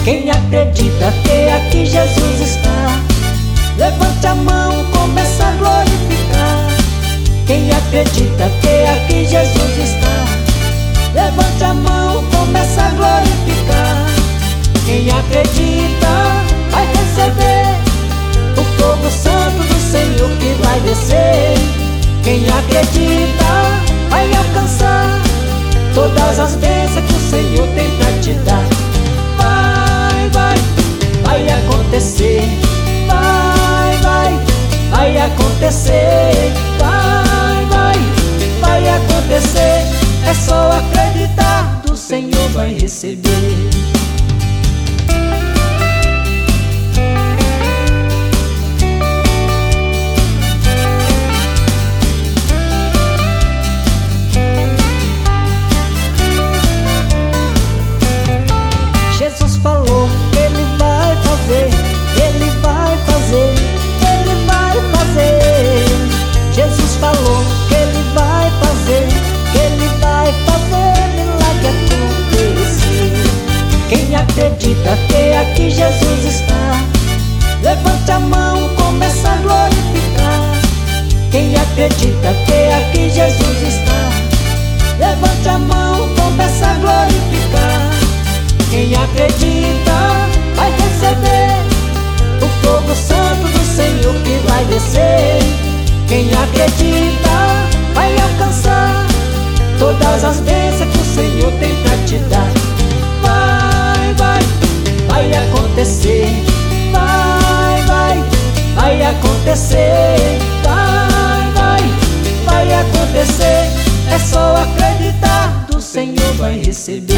Quem acredita que aqui Jesus está, levante a mão, começa a glorificar. Quem acredita que aqui Jesus está, levante a mão, começa a glorificar. Quem acredita vai receber o fogo santo do Senhor que vai descer. Quem acredita vai alcançar todas as bênçãos que o Senhor tem pra te dar. Vai acontecer, vai acontecer, vai acontecer. É só acreditar, do Senhor vai receber. Jesus falou que Ele vai fazer, Ele vai fazer, Ele vai fazer. Jesus falou que Ele vai fazer, que Ele vai fazer milagre acontecer. Quem acredita que aqui Jesus está, levante a mão, começa a glorificar. Quem acredita que aqui Jesus está, levante a mão, começa a glorificar. Quem acredita vai receber o fogo santo do Senhor que vai descer. Quem acredita vai alcançar todas as bênçãos que o Senhor tem pra te dar. Vai acontecer, vai acontecer, vai acontecer. É só acreditar, do Senhor vai receber.